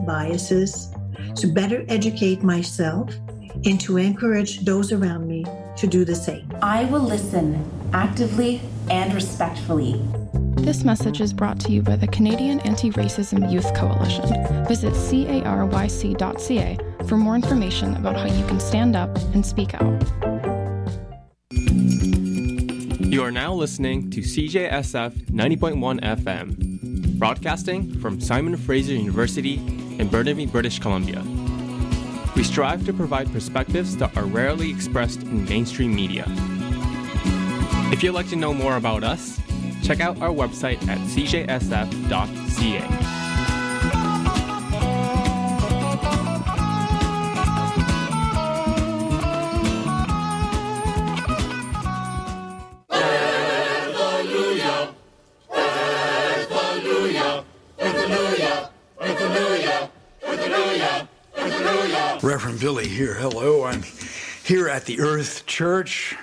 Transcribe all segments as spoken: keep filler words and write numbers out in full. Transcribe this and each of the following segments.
biases, to better educate myself and to encourage those around me to do the same. I will listen actively and respectfully. This message is brought to you by the Canadian Anti-Racism Youth Coalition. Visit caryc dot c a for more information about how you can stand up and speak out. You are now listening to C J S F ninety point one F M, broadcasting from Simon Fraser University in Burnaby, British Columbia. We strive to provide perspectives that are rarely expressed in mainstream media. If you'd like to know more about us, check out our website at c j s f dot c a. Reverend Billy here. Hello, I'm here at the Earth Church.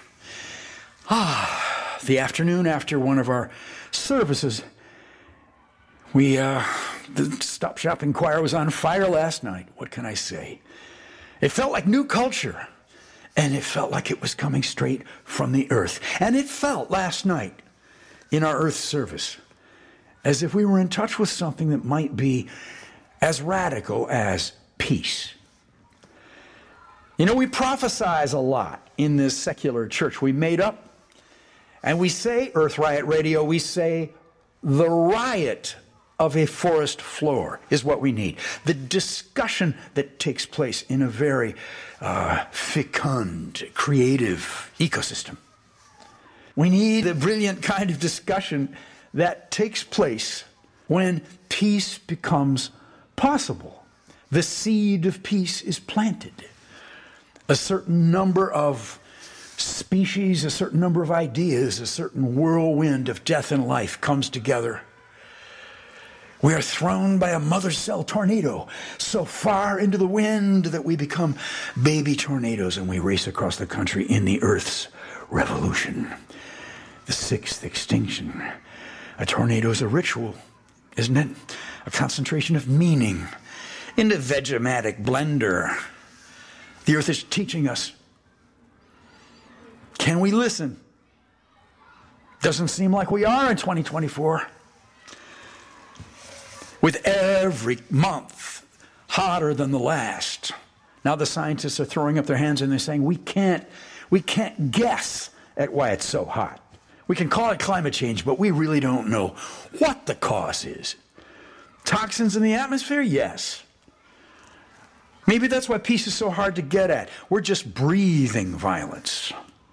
Ah, the afternoon after one of our services. We, uh, the Stop Shopping Choir was on fire last night. What can I say? It felt like new culture, and it felt like it was coming straight from the earth. And it felt last night in our Earth service as if we were in touch with something that might be as radical as peace. You know, we prophesize a lot in this secular church. We made up, and we say, Earth Riot Radio, we say, the riot of a forest floor is what we need. The discussion that takes place in a very uh, fecund, creative ecosystem. We need the brilliant kind of discussion that takes place when peace becomes possible. The seed of peace is planted. A certain number of species, a certain number of ideas, a certain whirlwind of death and life comes together. We are thrown by a mother cell tornado so far into the wind that we become baby tornadoes and we race across the country in the Earth's revolution. The sixth extinction. A tornado is a ritual, isn't it? A concentration of meaning in the Vegematic blender. The earth is teaching us. Can we listen? Doesn't seem like we are in twenty twenty-four. With every month hotter than the last. Now the scientists are throwing up their hands and they're saying, we can't, we can't guess at why it's so hot. We can call it climate change, but we really don't know what the cause is. Toxins in the atmosphere? Yes. Maybe that's why peace is so hard to get at. We're just breathing violence.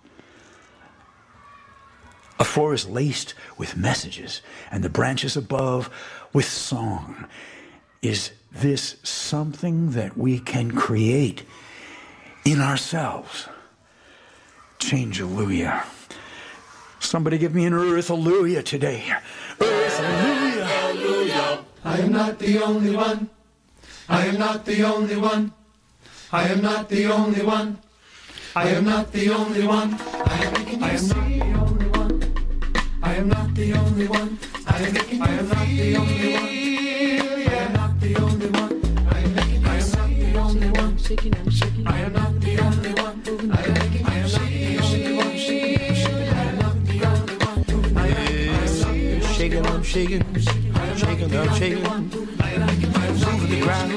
A floor is laced with messages, and the branches above with song. Is this something that we can create in ourselves? Change-alleluia. Somebody give me an earth-alleluia today. Earth-alleluia. Hallelujah. I am not the only one. I am not the only one. I am not the only one. I am not the only one. I am, I am not the only one. I am not the only one. I am, I am not the only one. I am not the only one. I am, I am not the only one. I am not the only one. I am, I am not the only one. I am not the only one. I am shaking, I'm shaking, shaking, I'm shaking. Moving the ground.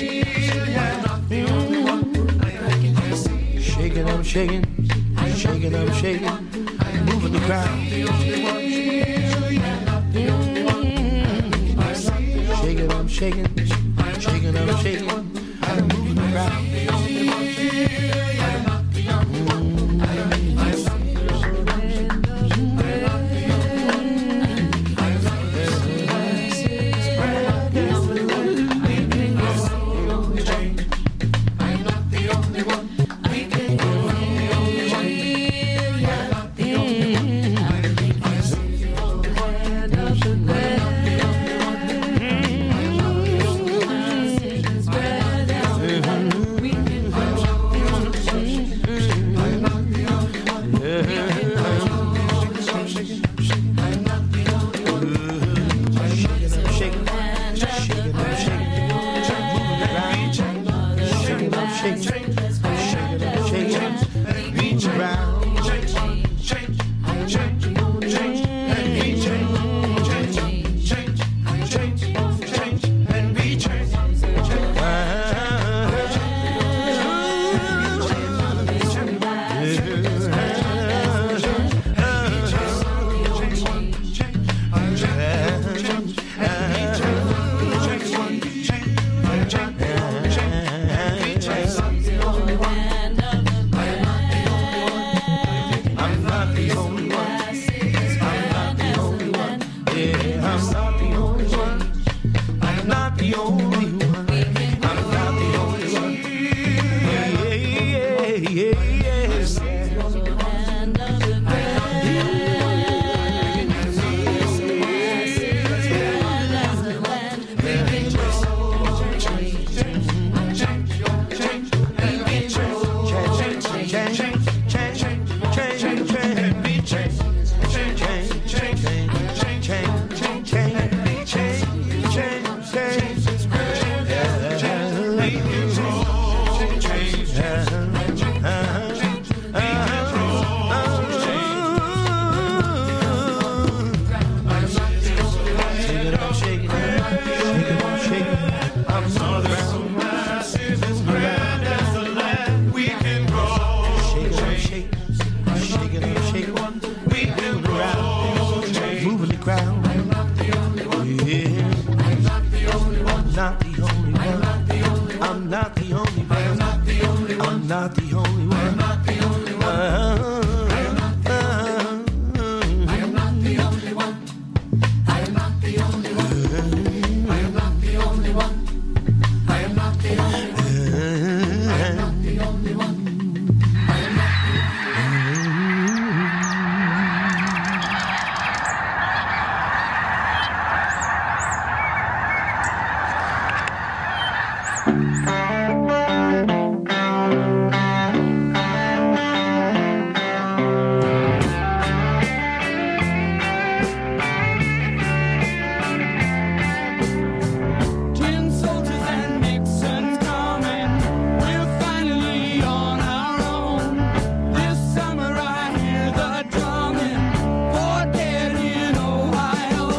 Shaking, I'm shaking, shaking, I'm shaking, moving the ground. Shaking, I'm shaking, shaking, I'm shaking, I'm moving the ground. shake, shake it up, shake it up, beat around. Change, change, change, change, and be change, change, change, change, change, and be change.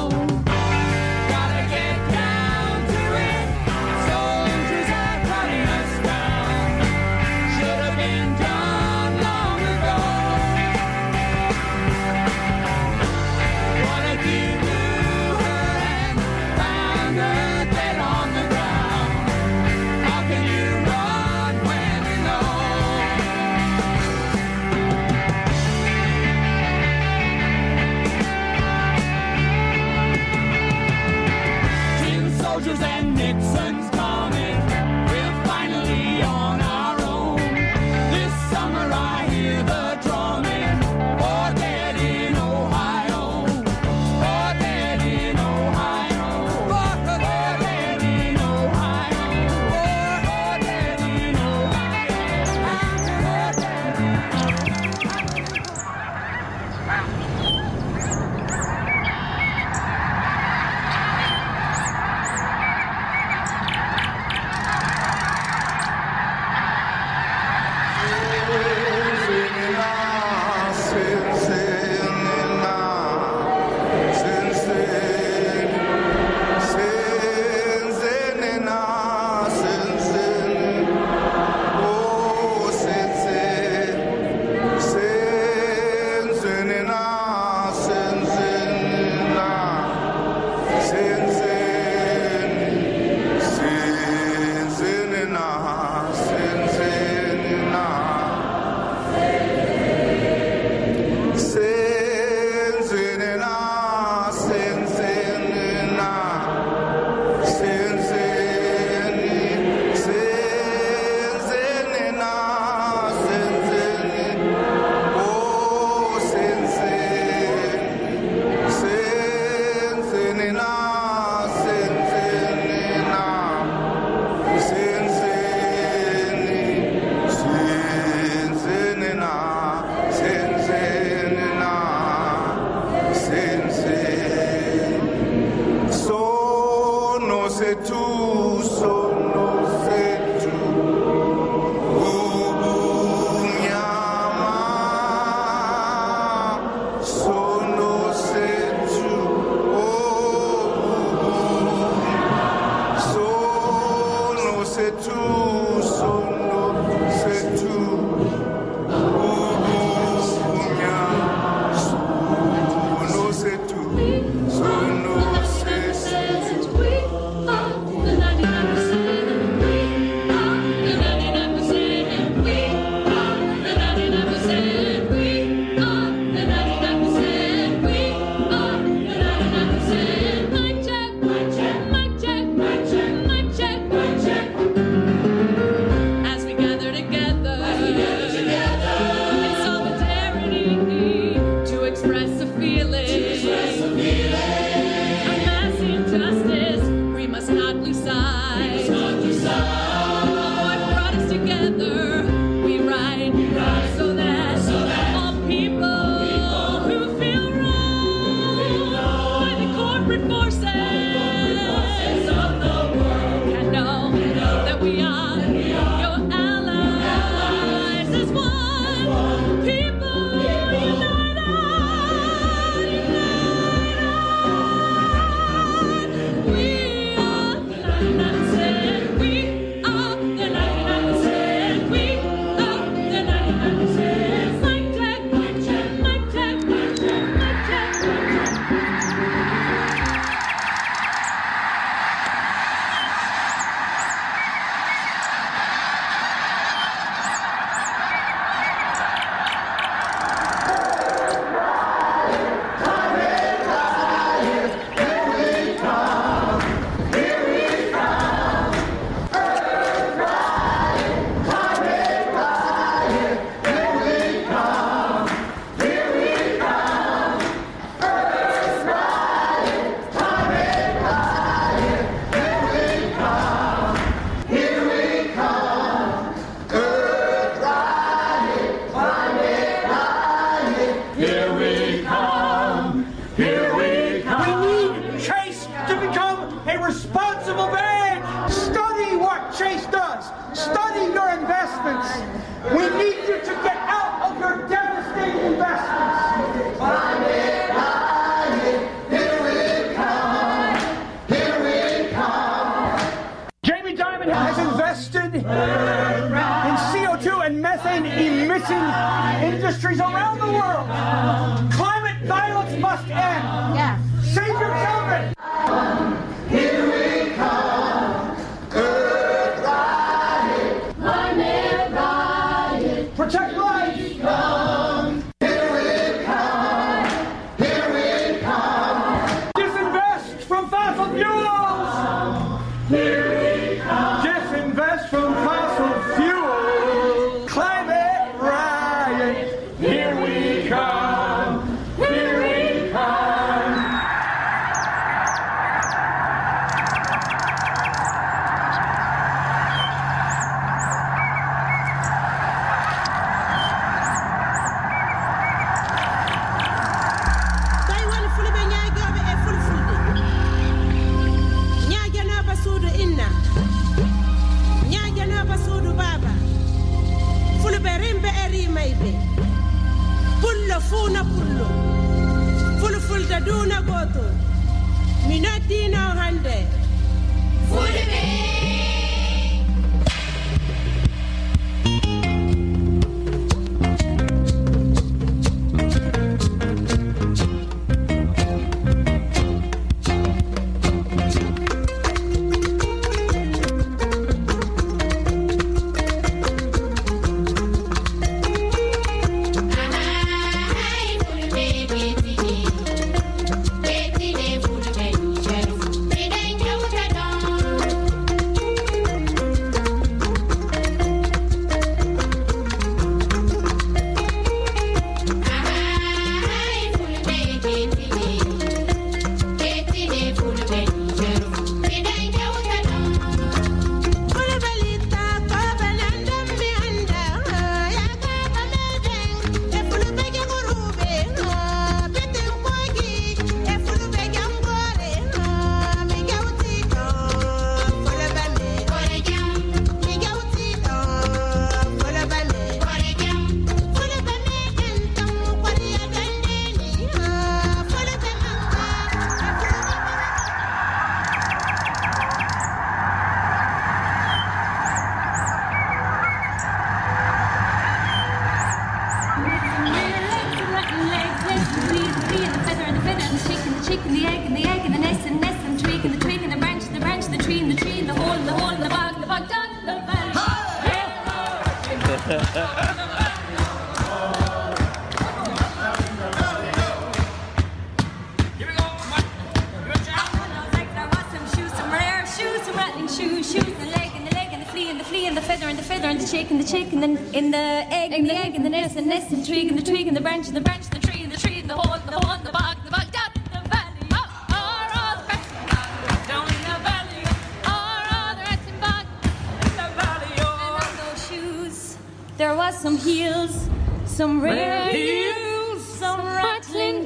Gotta get down to it. Soldiers are fighting. c'est tout, sono, c'est tout. Ubunya, sono, c'est tout. Sono, c'est tout. We are the ninety-nine percent. We are the ninety-nine percent. We are the ninety-nine percent. We are the ninety-nine percent. We are the ninety-nine percent. Mic check, mic check, mic check, mic check, mic check, mic check. As we gather together, in solidarity to express a feeling, a mass injustice. We must not lose sight. What brought us together, we ride, so that all people who feel wronged by the corporate forces of the world can know that we are your allies as one. People unite us, unite us. We are the ninety-nine percent. We are the ninety-nine percent. We are the ninety-nine percent. Mic check, mic check, mic check, mic check, mic check, mic check. Here we come, here we come. We need Chase to become a responsible bank. Study what Chase does. Study your investments. We need you to get out of your devastating investments. Here we come, here we come. Jamie Dimon has invested in C O two and methane emitting industries around the world. Climate violence must end. Yeah. Save your children. Here we come, Earth riot, Climate riot. Protect life. here we come, here we come. Disinvest from fossil fuels. Here we come, Disinvest from fossil fuels. Climate riot. here we come, here we come. Taiwan fulbe nyaagobe e fulfulde ñaajanaba suudu inna ñaajanaba suudu baba fulbe rimbe e rimaybe pullo fuuna pullo fulfulde duuna goto mi noddino hande fulbe Baby, baby, baby, baby, baby, baby, baby, baby, baby, baby, chicken, the egg, and the egg, and the nest, and the nest, and the twig, and the twig, and the branch, and the branch, and the tree, and the tree, and the hole, and the hole, and the bog, and the bog, down in the valley. Shoes, shoes, the leg, and the leg, and the flea, and the flea, and the feather, and the feather, and the chick, and the chick, and the in the egg, and the egg, and the nest, and the nest, and the twig, and the twig, and the branch, and the branch, and the tree, and the tree, and the hole, and the hole, and the bog, the bog, down in the valley. Oh, are all the rats and bog down in the valley? Are all the rats and bog in the valley? And on those shoes there was some heels, some rare heels, some rattling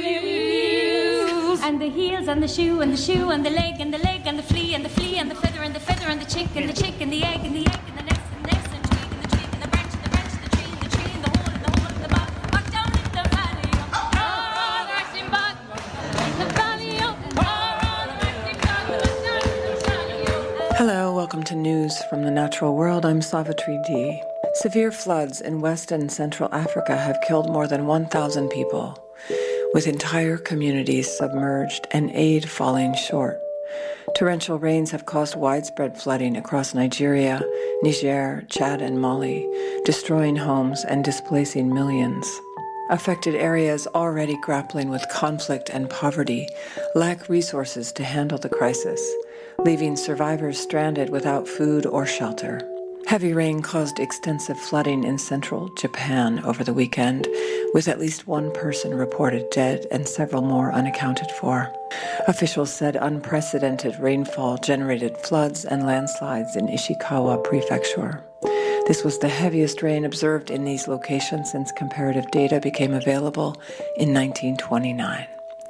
heels, and the heels, and the shoe, and the shoe, and the leg, and the leg, and the flea, and the flea, and the feather, and the feather, and the chick, and the chick, and the egg, and the egg, and the nest, and the nest, and twig, and the twig, and the branch, and the branch, and the tree, and the tree, and the hole, and the hole, and the bog, bog down in the valley. Oh, all the rats and bog in the valley. Oh, all the rats and bog down in the valley. Hello, welcome to News from the Natural World. I'm Savitri D. Severe floods in West and Central Africa have killed more than one thousand people, with entire communities submerged and aid falling short. Torrential rains have caused widespread flooding across Nigeria, Niger, Chad, and Mali, destroying homes and displacing millions. Affected areas already grappling with conflict and poverty lack resources to handle the crisis, leaving survivors stranded without food or shelter. Heavy rain caused extensive flooding in central Japan over the weekend, with at least one person reported dead and several more unaccounted for. Officials said unprecedented rainfall generated floods and landslides in Ishikawa Prefecture. This was the heaviest rain observed in these locations since comparative data became available in nineteen twenty-nine.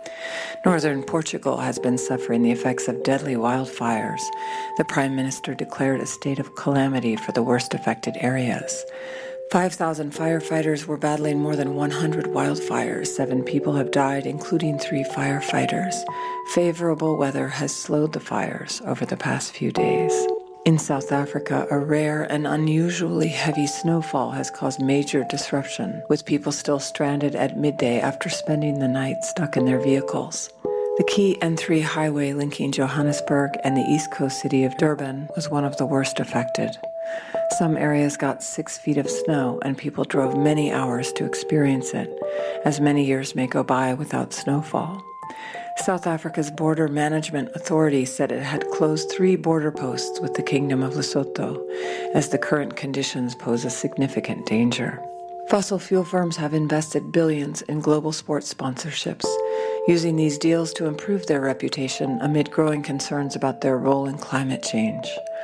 Northern Portugal has been suffering the effects of deadly wildfires. The Prime Minister declared a state of calamity for the worst affected areas. five thousand firefighters were battling more than one hundred wildfires. Seven people have died, including three firefighters. Favorable weather has slowed the fires over the past few days. In South Africa, a rare and unusually heavy snowfall has caused major disruption, with people still stranded at midday after spending the night stuck in their vehicles. The key N three highway linking Johannesburg and the east coast city of Durban was one of the worst affected. Some areas got six feet of snow, and people drove many hours to experience it, as many years may go by without snowfall. South Africa's Border Management Authority said it had closed three border posts with the Kingdom of Lesotho, as the current conditions pose a significant danger. Fossil fuel firms have invested billions in global sports sponsorships, using these deals to improve their reputation amid growing concerns about their role in climate change.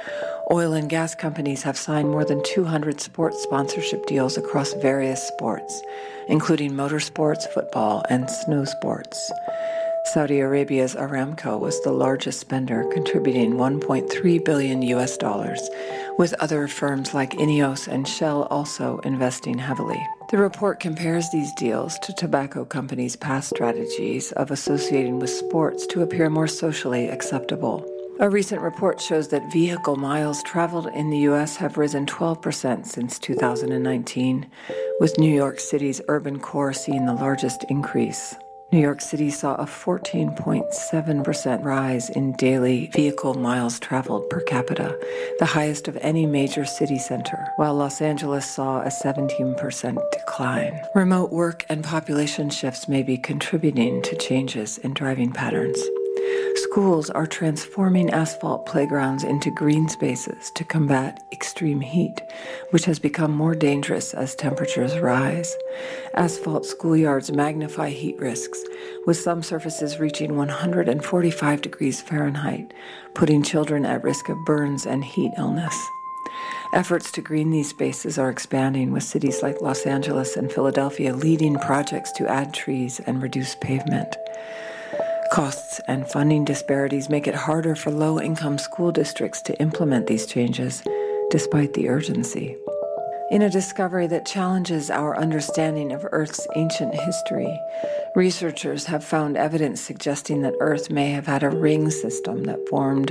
Oil and gas companies have signed more than two hundred sports sponsorship deals across various sports, including motorsports, football, and snow sports. Saudi Arabia's Aramco was the largest spender, contributing one point three billion U S dollars, with other firms like Ineos and Shell also investing heavily. The report compares these deals to tobacco companies' past strategies of associating with sports to appear more socially acceptable. A recent report shows that vehicle miles traveled in the U S have risen twelve percent since two thousand nineteen, with New York City's urban core seeing the largest increase. New York City saw a fourteen point seven percent rise in daily vehicle miles traveled per capita, the highest of any major city center, while Los Angeles saw a seventeen percent decline. Remote work and population shifts may be contributing to changes in driving patterns. Schools are transforming asphalt playgrounds into green spaces to combat extreme heat, which has become more dangerous as temperatures rise. Asphalt schoolyards magnify heat risks, with some surfaces reaching one hundred forty-five degrees Fahrenheit, putting children at risk of burns and heat illness. Efforts to green these spaces are expanding, with cities like Los Angeles and Philadelphia leading projects to add trees and reduce pavement. Costs and funding disparities make it harder for low-income school districts to implement these changes, despite the urgency. In a discovery that challenges our understanding of Earth's ancient history, researchers have found evidence suggesting that Earth may have had a ring system that formed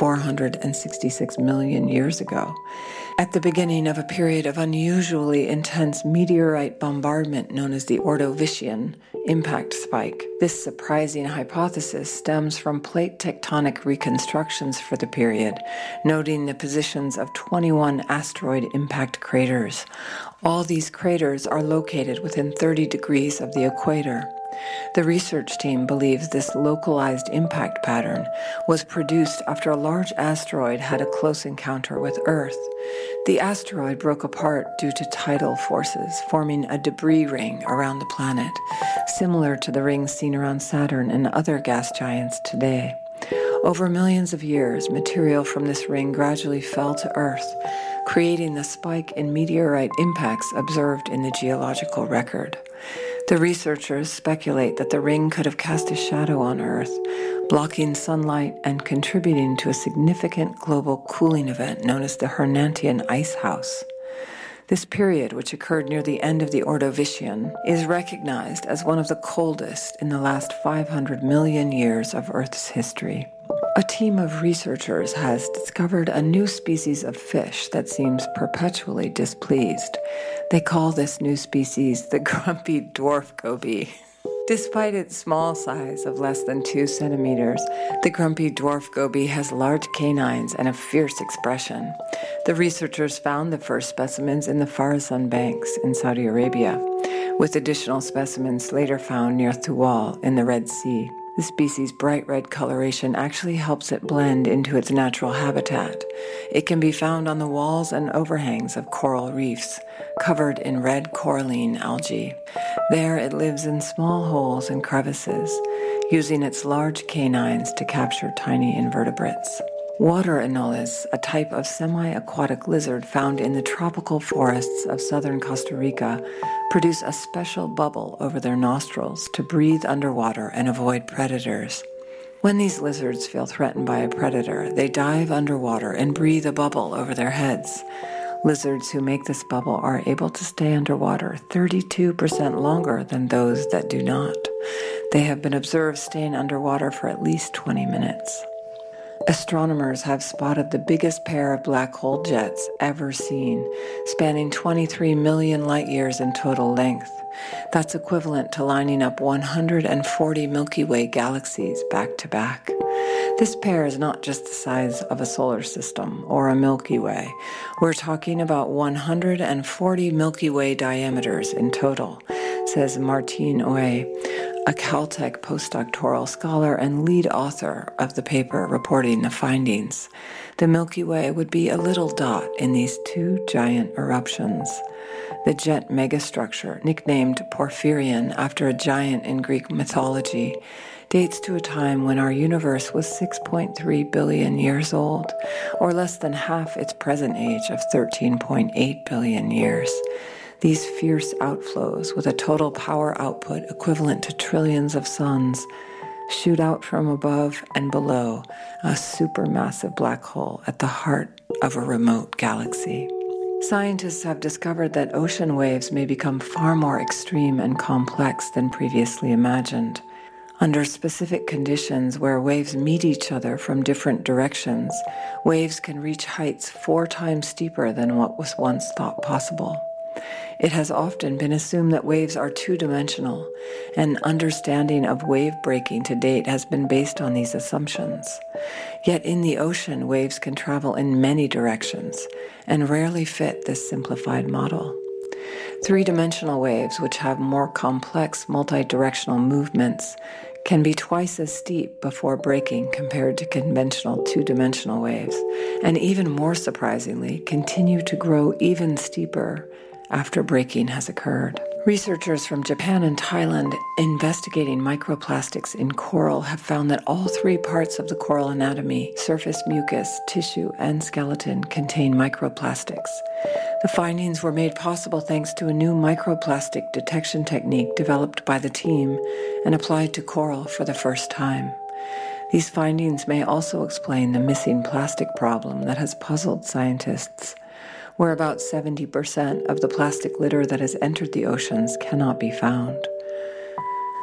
four hundred sixty-six million years ago, at the beginning of a period of unusually intense meteorite bombardment known as the Ordovician impact spike. This surprising hypothesis stems from plate tectonic reconstructions for the period, noting the positions of twenty-one asteroid impact craters. All these craters are located within thirty degrees of the equator. The research team believes this localized impact pattern was produced after a large asteroid had a close encounter with Earth. The asteroid broke apart due to tidal forces, forming a debris ring around the planet, similar to the rings seen around Saturn and other gas giants today. Over millions of years, material from this ring gradually fell to Earth, creating the spike in meteorite impacts observed in the geological record. The researchers speculate that the ring could have cast a shadow on Earth, blocking sunlight and contributing to a significant global cooling event known as the Hernantian Ice House. This period, which occurred near the end of the Ordovician, is recognized as one of the coldest in the last five hundred million years of Earth's history. A team of researchers has discovered a new species of fish that seems perpetually displeased. They call this new species the grumpy dwarf goby. Despite its small size of less than two centimeters, the grumpy dwarf goby has large canines and a fierce expression. The researchers found the first specimens in the Farasan Banks in Saudi Arabia, with additional specimens later found near Thuwal in the Red Sea. The species' bright red coloration actually helps it blend into its natural habitat. It can be found on the walls and overhangs of coral reefs, covered in red coralline algae. There it lives in small holes and crevices, using its large canines to capture tiny invertebrates. Water anoles, a type of semi-aquatic lizard found in the tropical forests of southern Costa Rica, produce a special bubble over their nostrils to breathe underwater and avoid predators. When these lizards feel threatened by a predator, they dive underwater and breathe a bubble over their heads. Lizards who make this bubble are able to stay underwater thirty-two percent longer than those that do not. They have been observed staying underwater for at least twenty minutes. Astronomers have spotted the biggest pair of black hole jets ever seen, spanning twenty-three million light years in total length. That's equivalent to lining up one hundred forty Milky Way galaxies back to back. This pair is not just the size of a solar system or a Milky Way. We're talking about one hundred forty Milky Way diameters in total, says Martine Oey, a Caltech postdoctoral scholar and lead author of the paper reporting the findings. The Milky Way would be a little dot in these two giant eruptions. The jet megastructure, nicknamed Porphyrion after a giant in Greek mythology, dates to a time when our universe was six point three billion years old, or less than half its present age of thirteen point eight billion years. These fierce outflows, with a total power output equivalent to trillions of suns, shoot out from above and below a supermassive black hole at the heart of a remote galaxy. Scientists have discovered that ocean waves may become far more extreme and complex than previously imagined. Under specific conditions where waves meet each other from different directions, waves can reach heights four times steeper than what was once thought possible. It has often been assumed that waves are two-dimensional, and understanding of wave breaking to date has been based on these assumptions. Yet in the ocean, waves can travel in many directions and rarely fit this simplified model. Three-dimensional waves, which have more complex multi-directional movements, can be twice as steep before breaking compared to conventional two-dimensional waves, and even more surprisingly, continue to grow even steeper after breaking has occurred. Researchers from Japan and Thailand investigating microplastics in coral have found that all three parts of the coral anatomy, surface mucus, tissue, and skeleton, contain microplastics. The findings were made possible thanks to a new microplastic detection technique developed by the team and applied to coral for the first time. These findings may also explain the missing plastic problem that has puzzled scientists, where about seventy percent of the plastic litter that has entered the oceans cannot be found.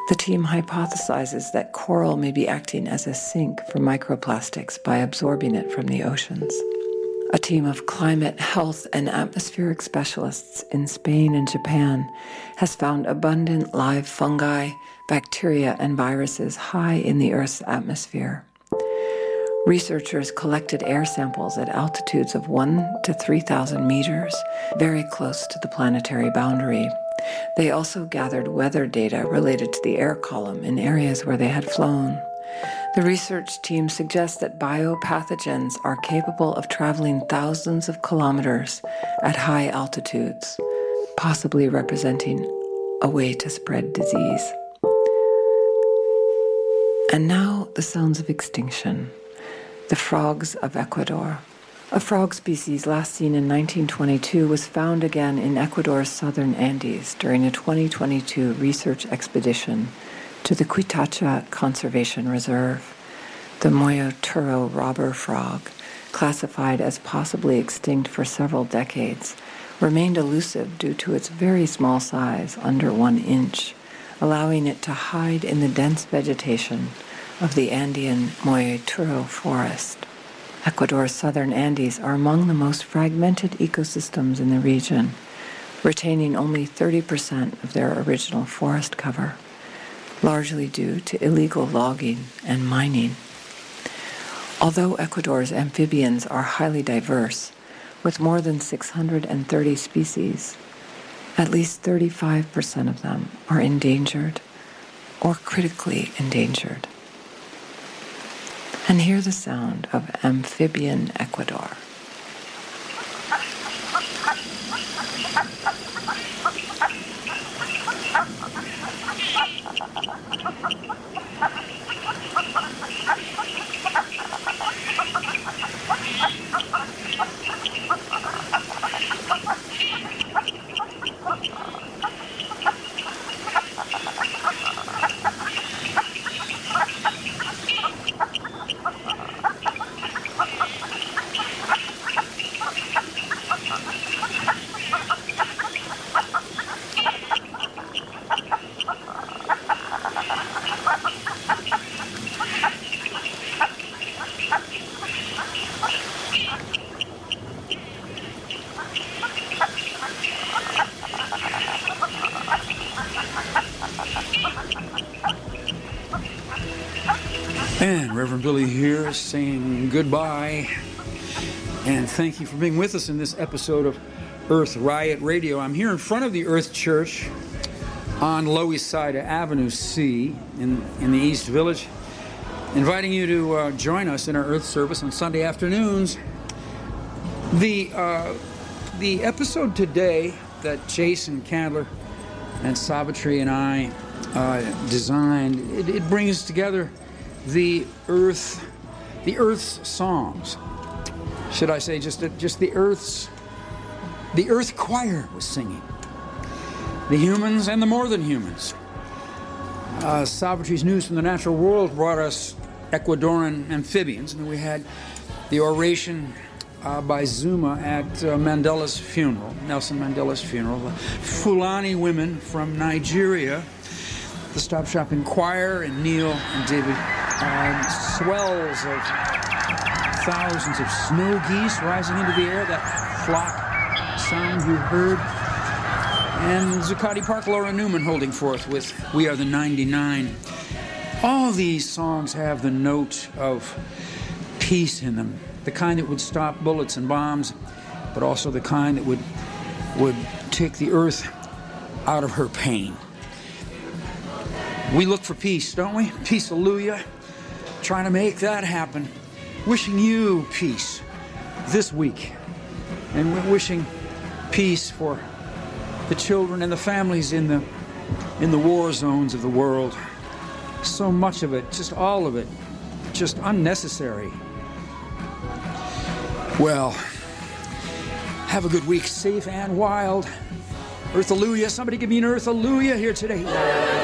The team hypothesizes that coral may be acting as a sink for microplastics by absorbing it from the oceans. A team of climate, health, and atmospheric specialists in Spain and Japan has found abundant live fungi, bacteria, and viruses high in the Earth's atmosphere. Researchers collected air samples at altitudes of one to three thousand meters, very close to the planetary boundary. They also gathered weather data related to the air column in areas where they had flown. The research team suggests that biopathogens are capable of traveling thousands of kilometers at high altitudes, possibly representing a way to spread disease. And now the sounds of extinction. The frogs of Ecuador. A frog species last seen in nineteen twenty-two was found again in Ecuador's southern Andes during a twenty twenty-two research expedition to the Cuitacha Conservation Reserve. The Moyoturo robber frog, classified as possibly extinct for several decades, remained elusive due to its very small size, under one inch, allowing it to hide in the dense vegetation of the Andean Moyoturo forest. Ecuador's southern Andes are among the most fragmented ecosystems in the region, retaining only thirty percent of their original forest cover, largely due to illegal logging and mining. Although Ecuador's amphibians are highly diverse, with more than six hundred thirty species, at least thirty-five percent of them are endangered or critically endangered. And hear the sound of amphibian Ecuador. And Reverend Billy here saying goodbye. And thank you for being with us in this episode of Earth Riot Radio. I'm here in front of the Earth Church on Lower East Side of Avenue C in, in the East Village, inviting you to uh, join us in our Earth service on Sunday afternoons. The, uh, the episode today that Jason Candler and Savitri and I uh, designed, it, it brings together the Earth, the Earth's songs. Should I say just just the Earth's, the Earth Choir was singing. The humans and the more than humans. Uh, Savitri's News from the Natural World brought us Ecuadorian amphibians, and then we had the oration uh, by Zuma at uh, Mandela's funeral, Nelson Mandela's funeral. The Fulani women from Nigeria, the Stop Shopping Choir, and Neil and David. Uh, swells of thousands of snow geese rising into the air, that flock sound you heard. And Zuccotti Park, Laura Newman holding forth with We Are the ninety-nine. All these songs have the note of peace in them, the kind that would stop bullets and bombs, but also the kind that would, would take the earth out of her pain. We look for peace, don't we? Peace, hallelujah. Trying to make that happen. Wishing you peace this week. And we're wishing peace for the children and the families in the in the war zones of the world. So much of it, just all of it, just unnecessary. Well, have a good week, safe and wild. Earth-hallelujah. Somebody give me an earth-hallelujah here today.